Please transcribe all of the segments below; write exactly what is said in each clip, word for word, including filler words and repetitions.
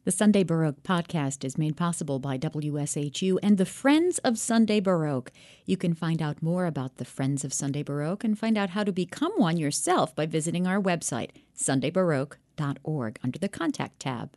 The Sunday Baroque podcast is made possible by W S H U and the Friends of Sunday Baroque. You can find out more about the Friends of Sunday Baroque and find out how to become one yourself by visiting our website, sunday baroque dot org, under the Contact tab.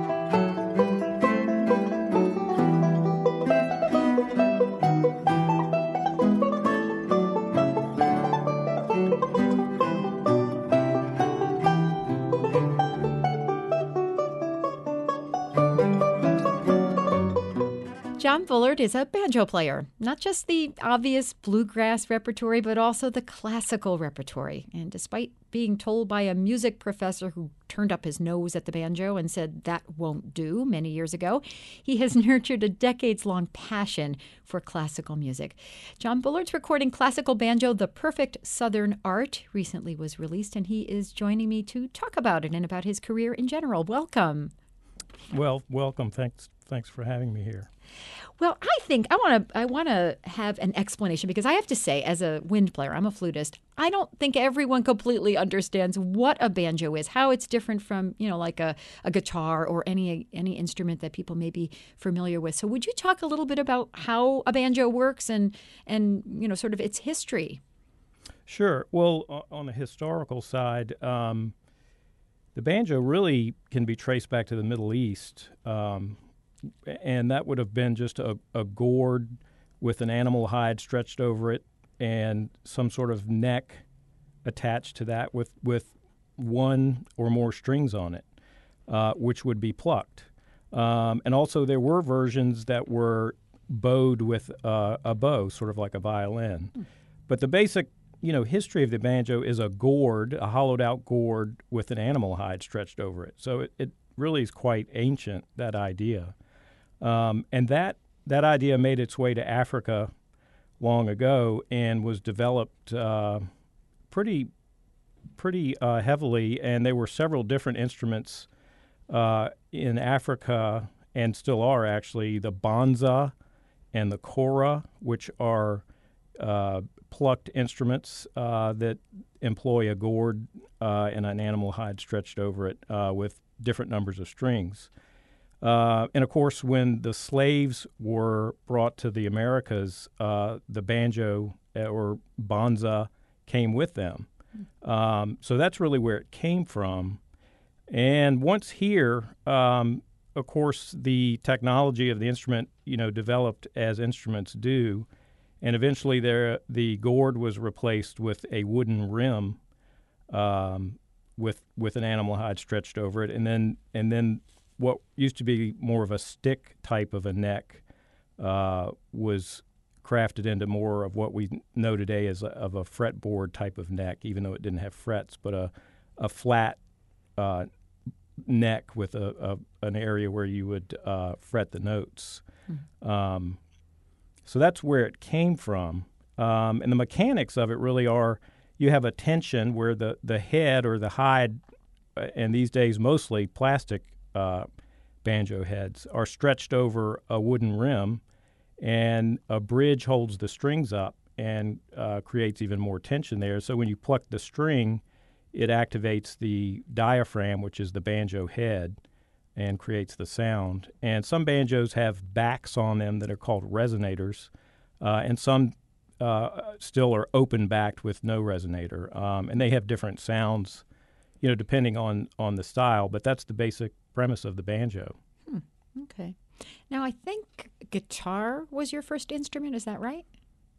John Bullard is a banjo player, not just the obvious bluegrass repertory, but also the classical repertory. And despite being told by a music professor who turned up his nose at the banjo and said that won't do many years ago, he has nurtured a decades-long passion for classical music. John Bullard's recording Classical Banjo, The Perfect Southern Art, recently was released, and he is joining me to talk about it and about his career in general. Welcome. Well, welcome. Thanks. Thanks for having me here. Well, I think I want to I want to have an explanation, because I have to say, as a wind player, I'm a flutist, I don't think everyone completely understands what a banjo is, how it's different from, you know, like a, a guitar or any any instrument that people may be familiar with. So would you talk a little bit about how a banjo works and, and you know, sort of its history? Sure. Well, on the historical side, um, the banjo really can be traced back to the Middle East. Um And that would have been just a, a gourd with an animal hide stretched over it and some sort of neck attached to that with, with one or more strings on it, uh, which would be plucked. Um, and also there were versions that were bowed with uh, a bow, sort of like a violin. Mm. But the basic, you know, history of the banjo is a gourd, a hollowed-out gourd with an animal hide stretched over it. So it, it really is quite ancient, that idea. Um, and that that idea made its way to Africa long ago and was developed uh, pretty pretty uh, heavily. And there were several different instruments uh, in Africa, and still are actually, the banza and the kora, which are uh, plucked instruments uh, that employ a gourd uh, and an animal hide stretched over it uh, with different numbers of strings. Uh, and, of course, when the slaves were brought to the Americas, uh, the banjo or banza came with them. Um, so that's really where it came from. And once here, um, of course, the technology of the instrument, you know, developed as instruments do. And eventually there, the gourd was replaced with a wooden rim um, with with an animal hide stretched over it. And then and then what used to be more of a stick type of a neck uh, was crafted into more of what we know today as a, of a fretboard type of neck, even though it didn't have frets, but a, a flat uh, neck with a, a an area where you would uh, fret the notes. Mm-hmm. Um, so that's where it came from. Um, and the mechanics of it really are, you have a tension where the, the head or the hide, uh, and these days mostly plastic Uh, banjo heads, are stretched over a wooden rim, and a bridge holds the strings up and uh, creates even more tension there. So when you pluck the string, it activates the diaphragm, which is the banjo head, and creates the sound. And some banjos have backs on them that are called resonators, uh, and some uh, still are open-backed with no resonator, um, and they have different sounds, you know, depending on, on the style, but that's the basic premise of the banjo. Hmm. Okay. Now, I think guitar was your first instrument. Is that right?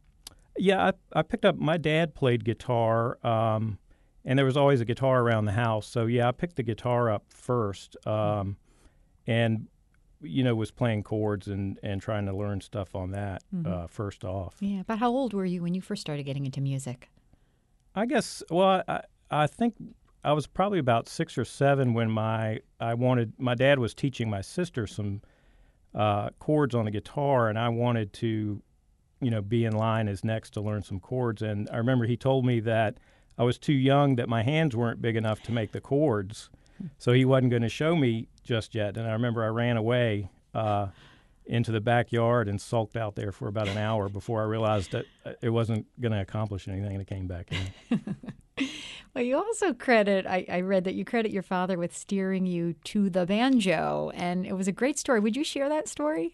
Yeah, I, I picked up, my dad played guitar, um, and there was always a guitar around the house. So, yeah, I picked the guitar up first um, and, you know, was playing chords and, and trying to learn stuff on that mm-hmm. uh, first off. Yeah, but how old were you when you first started getting into music? I guess, well, I, I think I was probably about six or seven when my I wanted my dad was teaching my sister some uh, chords on the guitar, and I wanted to, you know, be in line as next to learn some chords. And I remember he told me that I was too young, that my hands weren't big enough to make the chords, so he wasn't going to show me just yet. And I remember I ran away uh, into the backyard and sulked out there for about an hour before I realized that it wasn't going to accomplish anything, and I came back in. Well, you also credit, I, I read that you credit your father with steering you to the banjo, and it was a great story. Would you share that story?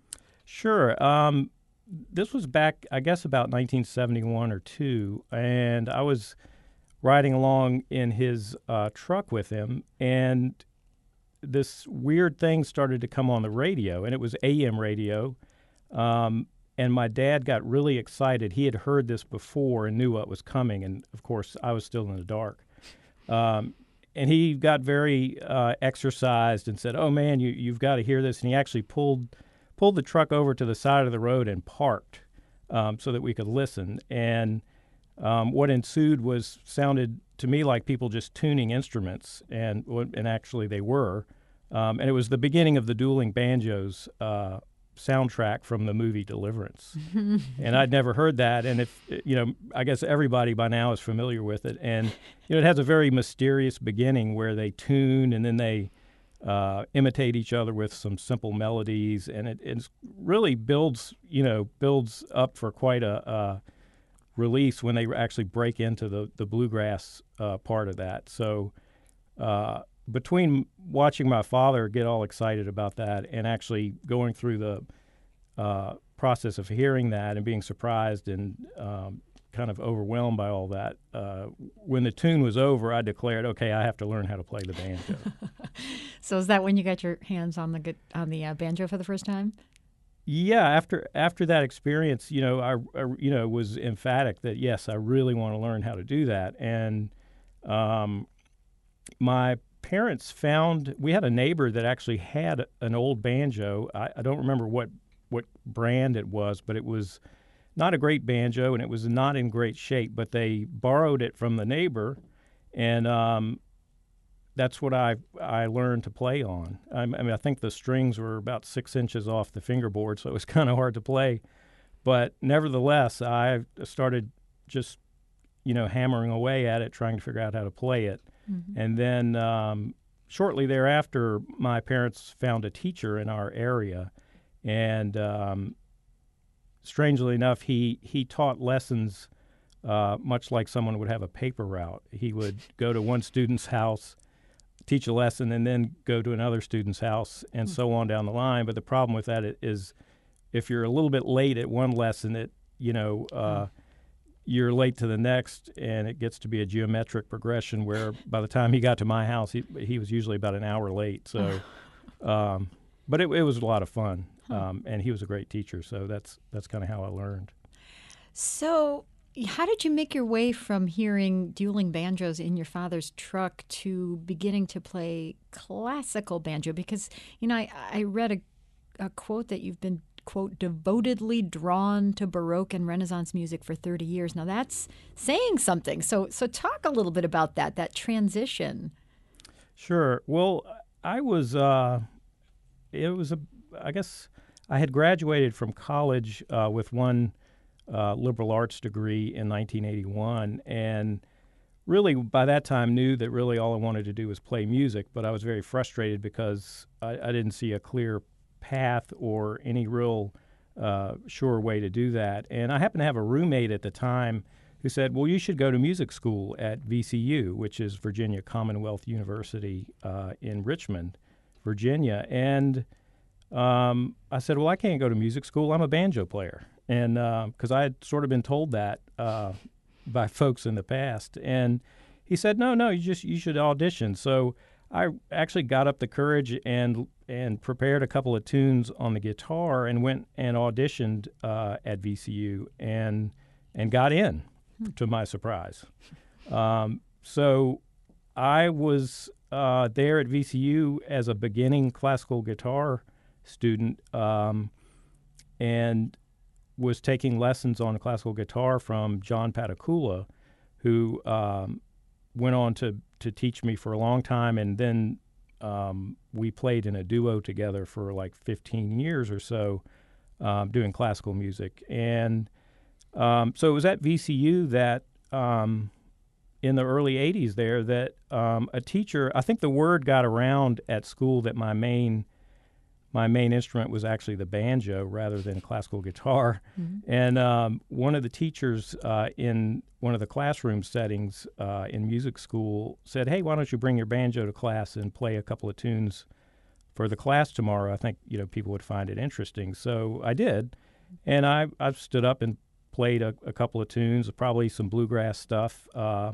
Sure. Um, this was back, I guess, about nineteen seventy-one or two, and I was riding along in his uh, truck with him, and this weird thing started to come on the radio, and it was A M radio. Um, and my dad got really excited. He had heard this before and knew what was coming, and of course, I was still in the dark. Um, and he got very uh, exercised and said, "Oh man, you you've got to hear this." And he actually pulled pulled the truck over to the side of the road and parked um, so that we could listen. And um, what ensued was sounded to me like people just tuning instruments, and and actually they were. Um, and it was the beginning of the Dueling Banjos uh, soundtrack from the movie Deliverance. And I'd never heard that. And if, you know, I guess everybody by now is familiar with it. And, you know, it has a very mysterious beginning where they tune and then they uh, imitate each other with some simple melodies. And it it's really builds, you know, builds up for quite a, a release when they actually break into the, the bluegrass uh, part of that. So, uh, between watching my father get all excited about that and actually going through the uh, process of hearing that and being surprised and um, kind of overwhelmed by all that, uh, when the tune was over, I declared, okay, I have to learn how to play the banjo. So is that when you got your hands on the on the uh, banjo for the first time? Yeah, after after that experience, you know, I, I you know was emphatic that yes, I really want to learn how to do that. And um, my parents found, we had a neighbor that actually had an old banjo. I, I don't remember what, what brand it was, but it was not a great banjo, and it was not in great shape, but they borrowed it from the neighbor, and um, that's what I I learned to play on. I, I mean, I think the strings were about six inches off the fingerboard, so it was kind of hard to play. But nevertheless, I started just, you know, hammering away at it, trying to figure out how to play it. Mm-hmm. And then um, shortly thereafter, my parents found a teacher in our area, and um, strangely enough, he, he taught lessons uh, much like someone would have a paper route. He would go to one student's house, teach a lesson, and then go to another student's house, and mm-hmm. so on down the line. But the problem with that is if you're a little bit late at one lesson, it, you know, uh, mm-hmm. you're late to the next, and it gets to be a geometric progression where by the time he got to my house, he, he was usually about an hour late. So, um, but it, it was a lot of fun, um, and he was a great teacher. So that's that's kind of how I learned. So how did you make your way from hearing dueling banjos in your father's truck to beginning to play classical banjo? Because, you know, I, I read a, a quote that you've been quote, devotedly drawn to Baroque and Renaissance music for thirty years. Now that's saying something. So so talk a little bit about that, that transition. Sure. Well, I was, uh, it was, a, I guess I had graduated from college uh, with one uh, liberal arts degree in nineteen eighty-one, and really by that time knew that really all I wanted to do was play music, but I was very frustrated because I, I didn't see a clear path or any real uh, sure way to do that. And I happened to have a roommate at the time who said, well, you should go to music school at V C U, which is Virginia Commonwealth University uh, in Richmond, Virginia. And um, I said, well, I can't go to music school. I'm a banjo player. And because uh, I had sort of been told that uh, by folks in the past. And he said, no, no, you just you should audition. So I actually got up the courage and and prepared a couple of tunes on the guitar and went and auditioned uh, at V C U and and got in, to my surprise. Um, so I was uh, there at V C U as a beginning classical guitar student um, and was taking lessons on classical guitar from John Patakula, who um, went on to to teach me for a long time, and then um, we played in a duo together for like fifteen years or so, um, doing classical music. And um, so it was at V C U that um, in the early eighties there that um, a teacher, I think the word got around at school that my main my main instrument was actually the banjo rather than classical guitar. Mm-hmm. And um, one of the teachers uh, in one of the classroom settings uh, in music school said, "Hey, why don't you bring your banjo to class and play a couple of tunes for the class tomorrow? I think you know people would find it interesting." So I did, and I I stood up and played a, a couple of tunes, probably some bluegrass stuff. Uh,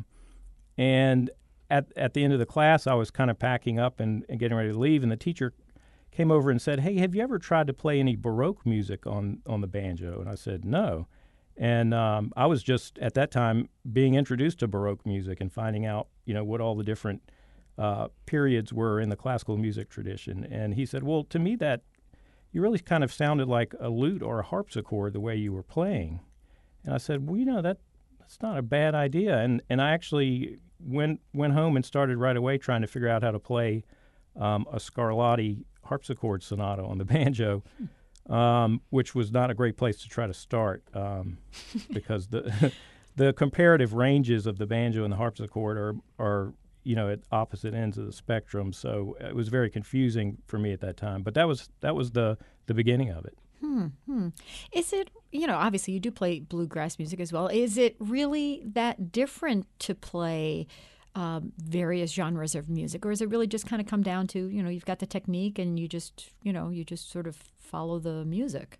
and at at the end of the class, I was kind of packing up and, and getting ready to leave, and the teacher came over and said, "Hey, have you ever tried to play any Baroque music on, on the banjo?" And I said, "No." And um, I was just, at that time, being introduced to Baroque music and finding out, you know, what all the different uh, periods were in the classical music tradition. And he said, "Well, to me, that, you really kind of sounded like a lute or a harpsichord the way you were playing." And I said, "Well, you know, that that's not a bad idea." And and I actually went, went home and started right away trying to figure out how to play um, a Scarlatti harpsichord sonata on the banjo, um, which was not a great place to try to start um, because the the comparative ranges of the banjo and the harpsichord are are you know at opposite ends of the spectrum. So it was very confusing for me at that time. But that was that was the the beginning of it. Hmm, hmm. Is it, you know, obviously you do play bluegrass music as well. Is it really that different to play Um, various genres of music, or is it really just kind of come down to, you know, you've got the technique and you just, you know, you just sort of follow the music?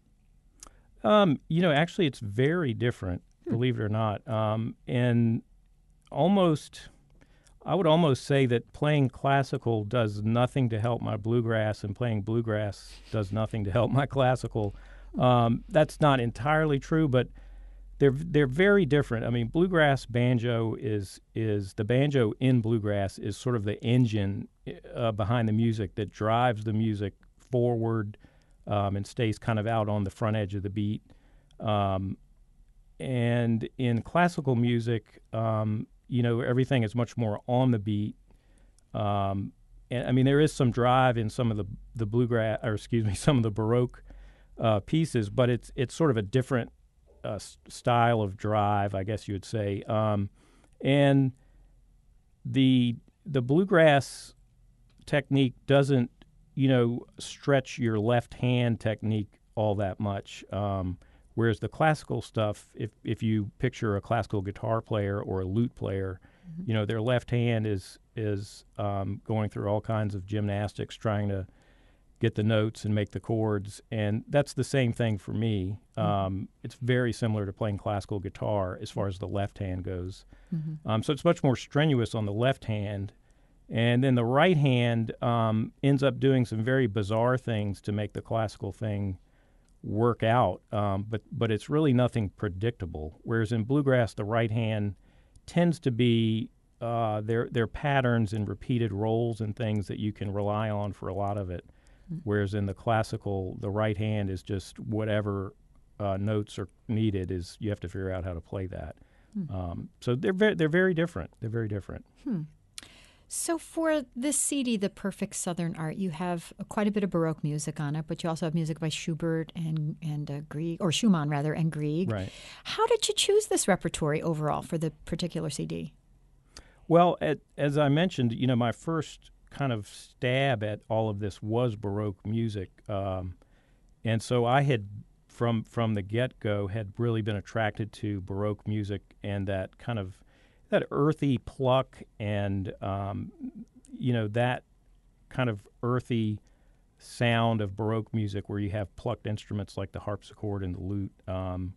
Um, you know, actually, it's very different, hmm. believe it or not. Um, and almost, I would almost say that playing classical does nothing to help my bluegrass, and playing bluegrass does nothing to help my classical. Um, that's not entirely true, but They're they're very different. I mean, bluegrass banjo is is the banjo in bluegrass is sort of the engine uh, behind the music that drives the music forward um, and stays kind of out on the front edge of the beat. Um, and in classical music, um, you know, everything is much more on the beat. Um, and I mean, there is some drive in some of the the bluegrass, or excuse me, some of the Baroque uh, pieces, but it's it's sort of a different Uh, style of drive, I guess you would say, um, and the the bluegrass technique doesn't, you know, stretch your left hand technique all that much. Um, whereas the classical stuff, if if you picture a classical guitar player or a lute player, mm-hmm. you know, their left hand is is um, going through all kinds of gymnastics trying to get the notes and make the chords, and that's the same thing for me. Um, mm-hmm. It's very similar to playing classical guitar as far as the left hand goes. Mm-hmm. Um, so it's much more strenuous on the left hand, and then the right hand um, ends up doing some very bizarre things to make the classical thing work out, um, but but it's really nothing predictable. Whereas in bluegrass, the right hand tends to be uh, there. There are patterns and repeated rolls and things that you can rely on for a lot of it. Whereas in the classical, the right hand is just whatever uh, notes are needed. Is you have to figure out how to play that. Hmm. Um, so they're very they're very different. They're very different. Hmm. So for this C D, The Perfect Southern Art, you have quite a bit of Baroque music on it, but you also have music by Schubert and and uh, Grieg, or Schumann rather, and Grieg. Right. How did you choose this repertory overall for the particular C D? Well, at, as I mentioned, you know, my first kind of stab at all of this was Baroque music, um, and so I had from from the get-go had really been attracted to Baroque music and that kind of that earthy pluck and um, you know that kind of earthy sound of Baroque music where you have plucked instruments like the harpsichord and the lute. Um,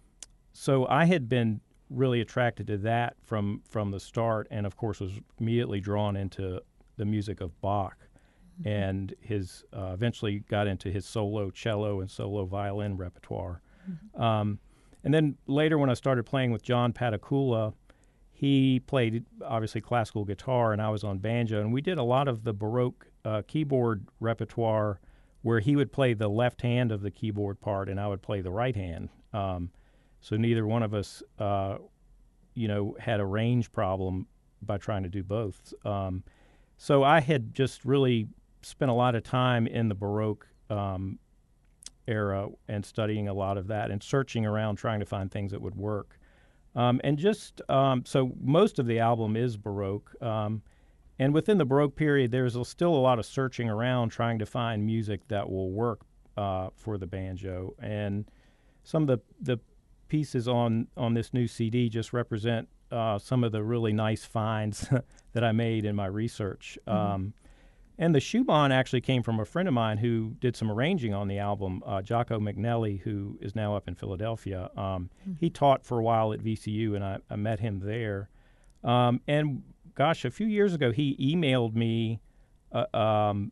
so I had been really attracted to that from from the start, and of course was immediately drawn into the music of Bach, mm-hmm. and his uh, eventually got into his solo cello and solo violin repertoire. Mm-hmm. Um, and then later when I started playing with John Patakula, he played obviously classical guitar and I was on banjo, and we did a lot of the Baroque uh, keyboard repertoire where he would play the left hand of the keyboard part and I would play the right hand. Um, so neither one of us, uh, you know, had a range problem by trying to do both. Um, So I had just really spent a lot of time in the Baroque um, era and studying a lot of that and searching around trying to find things that would work. Um, and just um, so most of the album is Baroque. Um, and within the Baroque period, there's a, still a lot of searching around trying to find music that will work uh, for the banjo. And some of the, the pieces on, on this new C D just represent uh, some of the really nice finds that I made in my research. Mm-hmm. Um, and the Schumann actually came from a friend of mine who did some arranging on the album, uh, Jocko McNelly, who is now up in Philadelphia. Um, mm-hmm. He taught for a while at V C U, and I, I met him there. Um, and gosh, a few years ago, he emailed me uh, um,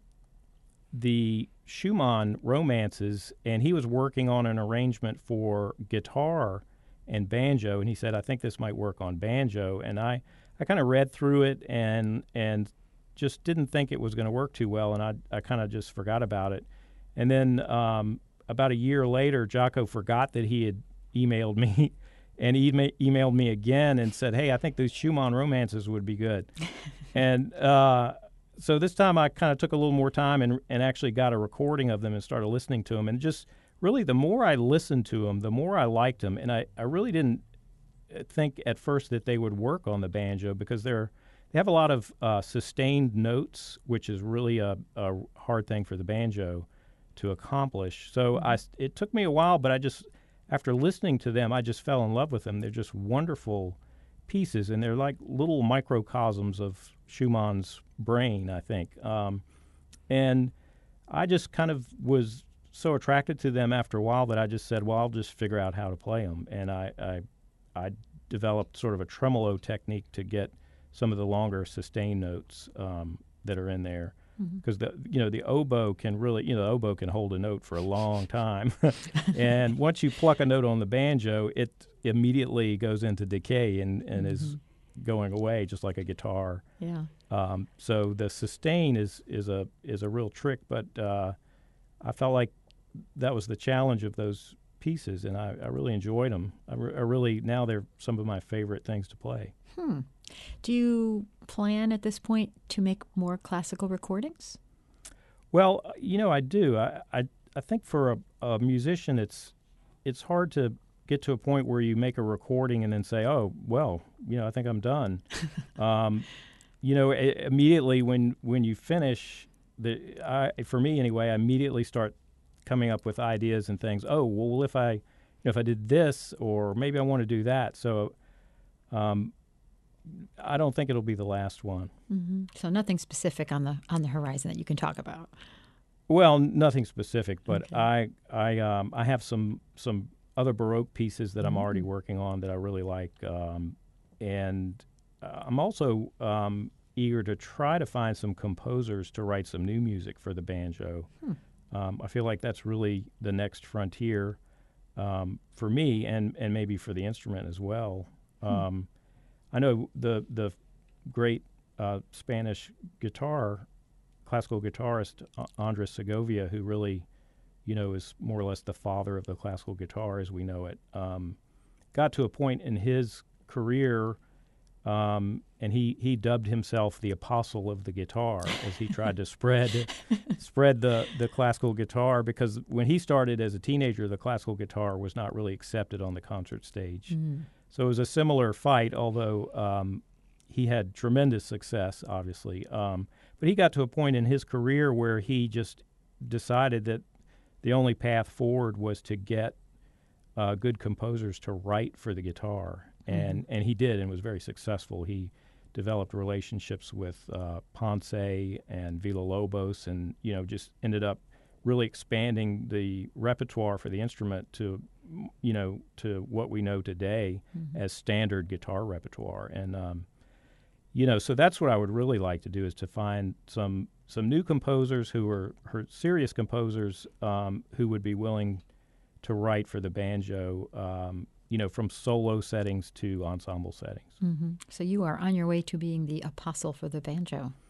the Schumann romances, and he was working on an arrangement for guitar and banjo, and he said, I think this might work on banjo. And I, I kind of read through it and and just didn't think it was going to work too well, and I, I kind of just forgot about it. And then um, about a year later, Jocko forgot that he had emailed me, and he ema- emailed me again and said, hey, I think those Schumann romances would be good. and uh, so this time I kind of took a little more time and, and actually got a recording of them and started listening to them. And just really the more I listened to them, the more I liked them. And I, I really didn't think at first that they would work on the banjo because they're they have a lot of uh, sustained notes, which is really a, a hard thing for the banjo to accomplish. So mm-hmm. I, it took me a while, but I just, after listening to them, I just fell in love with them. They're just wonderful pieces, and they're like little microcosms of Schumann's brain, I think. Um, and I just kind of was so attracted to them after a while that I just said, well, I'll just figure out how to play them. And I, I, I developed sort of a tremolo technique to get some of the longer sustained notes um, that are in there, because mm-hmm. the you know the oboe can really you know the oboe can hold a note for a long time, and once you pluck a note on the banjo, it immediately goes into decay and, and mm-hmm. is going away just like a guitar. Yeah. Um, so the sustain is is a is a real trick, but uh, I felt like that was the challenge of those pieces, and I, I really enjoyed them. I, re- I really now they're some of my favorite things to play. Hmm. Do you plan at this point to make more classical recordings? Well, you know, I do. I I, I think for a, a musician, it's it's hard to get to a point where you make a recording and then say, oh, well, you know, I think I'm done. um, you know, I, immediately when when you finish, the I, for me anyway, I immediately start coming up with ideas and things. Oh, well, if I, you know, if I did this, or maybe I want to do that. So, um, I don't think it'll be the last one. Mm-hmm. So nothing specific on the on the horizon that you can talk about. Well, nothing specific, but okay. I I um, I have some some other Baroque pieces that mm-hmm. I'm already working on that I really like, um, and uh, I'm also um, eager to try to find some composers to write some new music for the banjo. Hmm. Um, I feel like that's really the next frontier um, for me, and, and maybe for the instrument as well. Hmm. Um, I know the the great uh, Spanish guitar, classical guitarist uh, Andres Segovia, who really, you know, is more or less the father of the classical guitar as we know it, um, got to a point in his career, um, and he, he dubbed himself the apostle of the guitar as he tried to spread spread the, the classical guitar, because when he started as a teenager, the classical guitar was not really accepted on the concert stage. Mm. So it was a similar fight, although um, he had tremendous success, obviously. Um, but he got to a point in his career where he just decided that the only path forward was to get uh, good composers to write for the guitar. And mm-hmm. and he did, and was very successful. He developed relationships with uh, Ponce and Villa-Lobos, and you know just ended up really expanding the repertoire for the instrument to, you know, to what we know today mm-hmm. as standard guitar repertoire. And um, you know, so that's what I would really like to do, is to find some some new composers who are, who are serious composers um, who would be willing to write for the banjo. Um, you know, from solo settings to ensemble settings. Mm-hmm. So you are on your way to being the apostle for the banjo.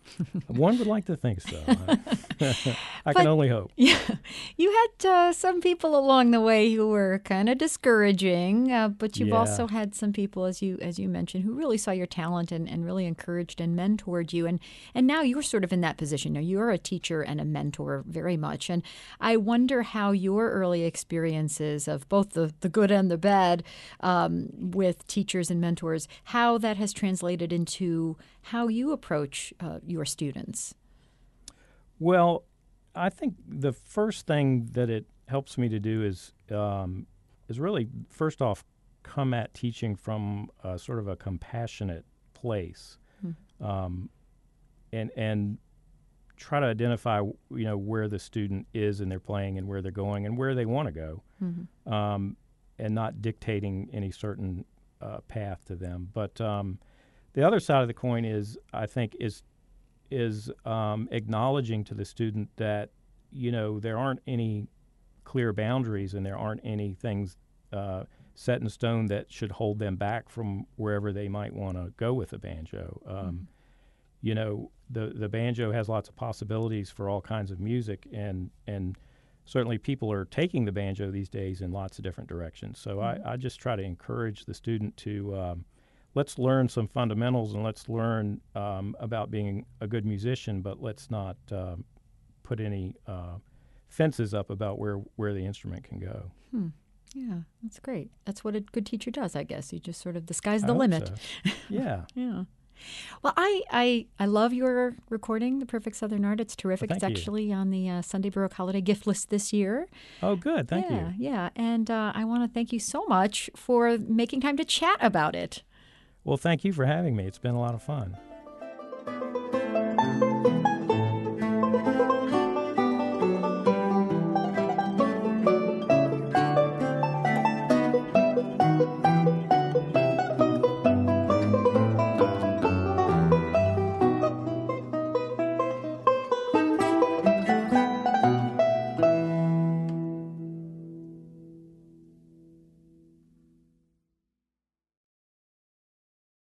One would like to think so. I, I But- can only hope. Yeah, you had uh, some people along the way who were kind of discouraging, uh, but you've Yeah. also had some people, as you as you mentioned, who really saw your talent and, and really encouraged and mentored you. And and now you're sort of in that position. Now you're a teacher and a mentor very much. And I wonder how your early experiences of both the, the good and the bad um, with teachers and mentors, how that has translated into how you approach uh, your students. Well, I think the first thing that it helps me to do is um, is really first off come at teaching from a, sort of a compassionate place, um, and and try to identify you know where the student is in their playing and where they're going and where they want to go, Mm-hmm. um, and not dictating any certain uh, path to them. But um, the other side of the coin is I think is is um, acknowledging to the student that you know there aren't any clear boundaries and there aren't any things uh, set in stone that should hold them back from wherever they might want to go with the banjo. Um, Mm-hmm. You know, the the banjo has lots of possibilities for all kinds of music, and and certainly people are taking the banjo these days in lots of different directions. So Mm-hmm. I, I just try to encourage the student to um, let's learn some fundamentals and let's learn um, about being a good musician, but let's not um, put any uh, fences up about where, where the instrument can go. Hmm. Yeah, that's great. That's what a good teacher does, I guess. You just sort of the sky's I the hope limit. so. Yeah. Yeah. Well, I, I I love your recording, The Perfect Southern Art. It's terrific. Well, it's thank you. actually on the uh, Sunday Baroque Holiday gift list this year. Oh, good. Thank yeah, you. Yeah, and uh, I want to thank you so much for making time to chat about it. Well, thank you for having me. It's been a lot of fun.